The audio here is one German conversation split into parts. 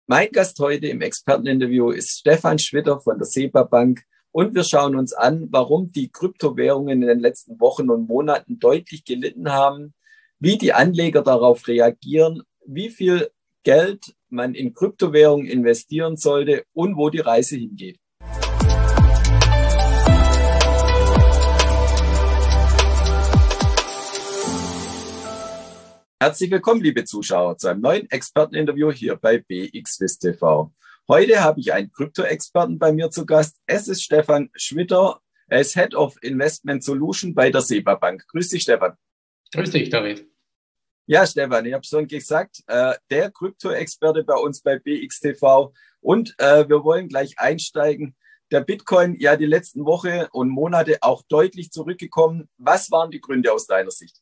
Mein Gast heute im Experteninterview ist Stefan Schwitter von der SEBA Bank und wir schauen uns an, warum die Kryptowährungen in den letzten Wochen und Monaten deutlich gelitten haben, wie die Anleger darauf reagieren, wie viel Geld man in Kryptowährungen investieren sollte und wo die Reise hingeht. Herzlich willkommen, liebe Zuschauer, zu einem neuen Experteninterview hier bei BXWIST TV. Heute habe ich einen Krypto-Experten bei mir zu Gast. Es ist Stefan Schwitter. Er ist Head of Investment Solution bei der SEBA Bank. Grüß dich, Stefan. Grüß dich, David. Ja, Stefan, ich habe schon gesagt, der Krypto-Experte bei uns bei BXTV. Und wir wollen gleich einsteigen. Der Bitcoin, ja, die letzten Wochen und Monate auch deutlich zurückgekommen. Was waren die Gründe aus deiner Sicht?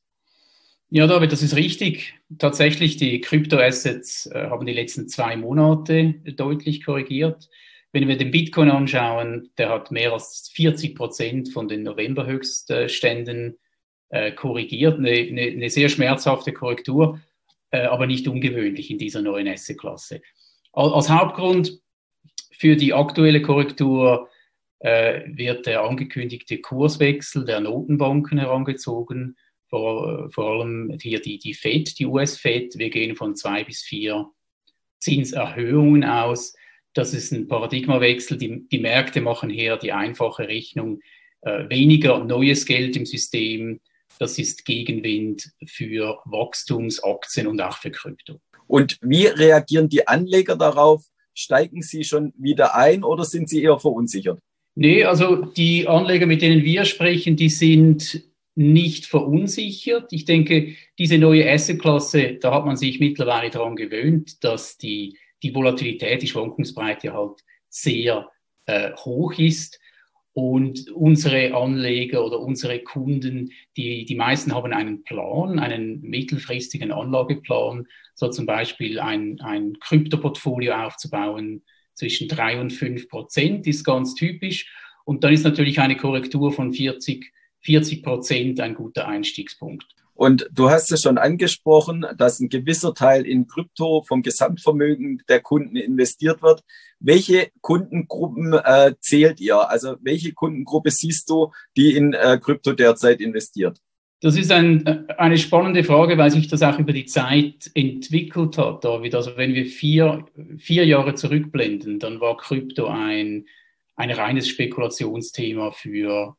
Ja, David, das ist richtig. Tatsächlich, die Kryptoassets haben die letzten 2 Monate deutlich korrigiert. Wenn wir den Bitcoin anschauen, der hat mehr als 40% von den Novemberhöchstständen korrigiert. Eine sehr schmerzhafte Korrektur, aber nicht ungewöhnlich in dieser neuen Assetklasse. Als Hauptgrund für die aktuelle Korrektur wird der angekündigte Kurswechsel der Notenbanken herangezogen. Vor allem hier die Fed, die US-Fed. Wir gehen von 2 bis 4 Zinserhöhungen aus. Das ist ein Paradigmawechsel. Die Märkte machen hier die einfache Rechnung. Weniger neues Geld im System. Das ist Gegenwind für Wachstumsaktien und auch für Krypto. Und wie reagieren die Anleger darauf? Steigen sie schon wieder ein oder sind sie eher verunsichert? Nee, also die Anleger, mit denen wir sprechen, die sind nicht verunsichert. Ich denke, diese neue Assetklasse, da hat man sich mittlerweile daran gewöhnt, dass die Volatilität, die Schwankungsbreite halt sehr hoch ist. Und unsere Anleger oder unsere Kunden, die meisten haben einen Plan, einen mittelfristigen Anlageplan, so zum Beispiel ein Kryptoportfolio aufzubauen zwischen 3 und 5% ist ganz typisch. Und dann ist natürlich eine Korrektur von 40% ein guter Einstiegspunkt. Und du hast es schon angesprochen, dass ein gewisser Teil in Krypto vom Gesamtvermögen der Kunden investiert wird. Welche Kundengruppen zählt ihr? Also welche Kundengruppe siehst du, die in Krypto derzeit investiert? Das ist eine spannende Frage, weil sich das auch über die Zeit entwickelt hat, David. Also wenn wir vier Jahre zurückblenden, dann war Krypto ein reines Spekulationsthema für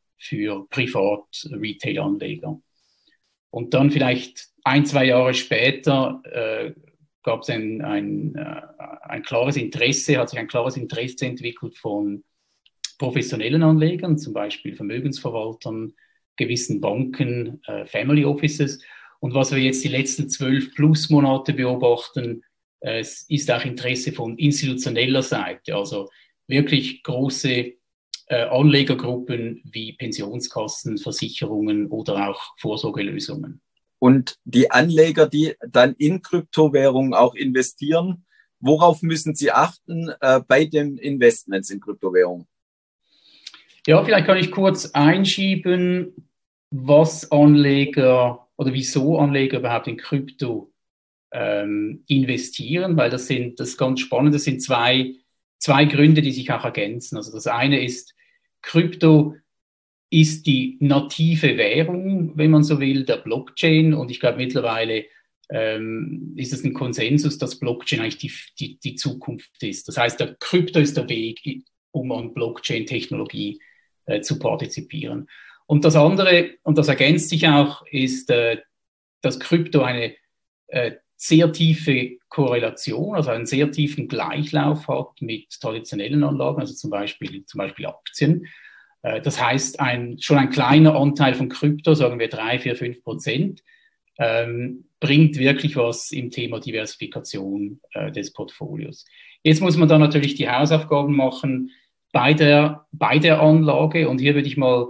Privat-Retail-Anleger. Und dann vielleicht 1-2 Jahre später gab es ein klares Interesse, hat sich ein klares Interesse entwickelt von professionellen Anlegern, zum Beispiel Vermögensverwaltern, gewissen Banken, Family Offices. Und was wir jetzt die letzten 12 plus Monate beobachten, ist auch Interesse von institutioneller Seite, also wirklich große Anlegergruppen wie Pensionskassen, Versicherungen oder auch Vorsorgelösungen. Und die Anleger, die dann in Kryptowährungen auch investieren, worauf müssen sie achten bei den Investments in Kryptowährungen? Ja, vielleicht kann ich kurz einschieben, was Anleger oder wieso Anleger überhaupt in Krypto investieren, weil das ist ganz spannend. Das sind zwei Gründe, die sich auch ergänzen. Also das eine ist, Krypto ist die native Währung, wenn man so will, der Blockchain. Und ich glaube, mittlerweile ist es ein Konsensus, dass Blockchain eigentlich die Zukunft ist. Das heißt, der Krypto ist der Weg, um an Blockchain-Technologie zu partizipieren. Und das andere, und das ergänzt sich auch, ist, dass Krypto eine sehr tiefe Korrelation, also einen sehr tiefen Gleichlauf hat mit traditionellen Anlagen, also zum Beispiel Aktien. Das heißt, schon ein kleiner Anteil von Krypto, sagen wir 3, 4, 5%, bringt wirklich was im Thema Diversifikation des Portfolios. Jetzt muss man dann natürlich die Hausaufgaben machen bei der Anlage, und hier würde ich mal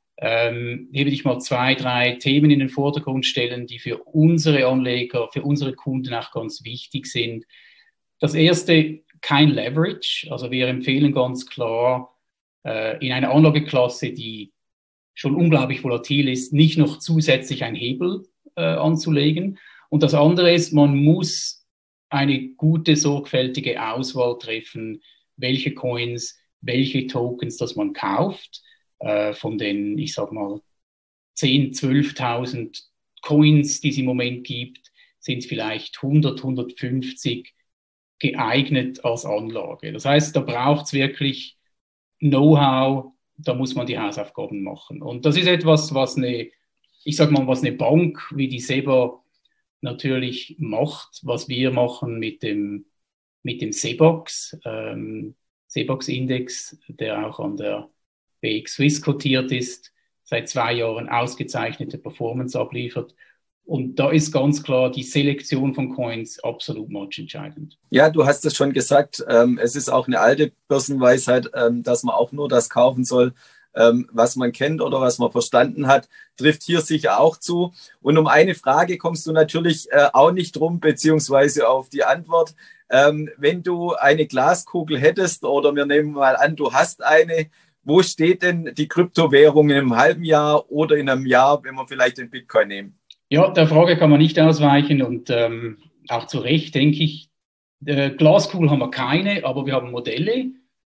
2, 3 Themen in den Vordergrund stellen, die für unsere Anleger, für unsere Kunden auch ganz wichtig sind. Das erste, kein Leverage. Also wir empfehlen ganz klar, in einer Anlageklasse, die schon unglaublich volatil ist, nicht noch zusätzlich einen Hebel anzulegen. Und das andere ist, man muss eine gute, sorgfältige Auswahl treffen, welche Coins, welche Tokens, das man kauft, von den, ich sag mal, 10.000, 12.000 Coins, die es im Moment gibt, sind es vielleicht 100, 150 geeignet als Anlage. Das heißt, da braucht es wirklich Know-how, da muss man die Hausaufgaben machen. Und das ist etwas, was eine Bank wie die SEBA natürlich macht, was wir machen mit dem SEBOX, SEBOX-Index, der auch an der BX Swiss kotiert ist, seit 2 Jahren ausgezeichnete Performance abliefert. Und da ist ganz klar die Selektion von Coins absolut matchentscheidend. Ja, du hast es schon gesagt, es ist auch eine alte Börsenweisheit, dass man auch nur das kaufen soll, was man kennt oder was man verstanden hat, trifft hier sicher auch zu. Und um eine Frage kommst du natürlich auch nicht drum, beziehungsweise auf die Antwort. Wenn du eine Glaskugel hättest oder wir nehmen mal an, du hast eine, wo steht denn die Kryptowährung in einem halben Jahr oder in einem Jahr, wenn wir vielleicht den Bitcoin nehmen? Ja, der Frage kann man nicht ausweichen und auch zu Recht, denke ich. Glaskugel haben wir keine, aber wir haben Modelle.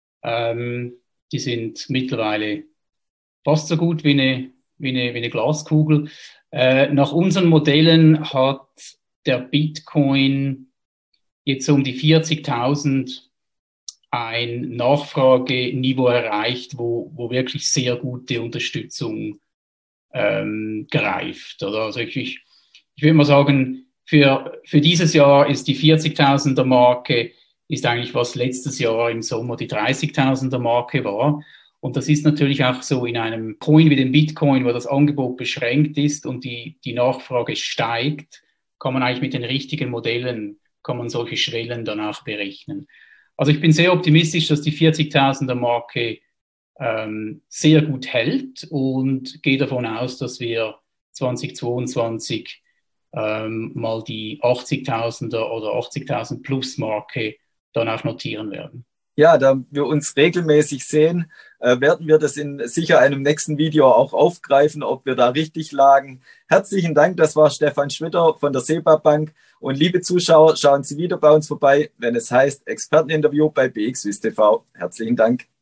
Die sind mittlerweile fast so gut wie eine Glaskugel. Nach unseren Modellen hat der Bitcoin jetzt so um die 40.000 ein Nachfrageniveau erreicht, wo wirklich sehr gute Unterstützung greift. Oder? Also ich würde mal sagen, für dieses Jahr ist die 40.000er Marke, ist eigentlich was letztes Jahr im Sommer die 30.000er Marke war. Und das ist natürlich auch so in einem Coin wie dem Bitcoin, wo das Angebot beschränkt ist und die Nachfrage steigt, kann man eigentlich mit den richtigen Modellen, kann man solche Schwellen danach berechnen. Also ich bin sehr optimistisch, dass die 40.000er Marke sehr gut hält und gehe davon aus, dass wir 2022 mal die 80.000er oder 80.000 plus Marke dann auch notieren werden. Ja, da wir uns regelmäßig sehen, werden wir das in sicher einem nächsten Video auch aufgreifen, ob wir da richtig lagen. Herzlichen Dank, das war Stefan Schwitter von der SEBA Bank. Und liebe Zuschauer, schauen Sie wieder bei uns vorbei, wenn es heißt Experteninterview bei BX Swiss TV. Herzlichen Dank.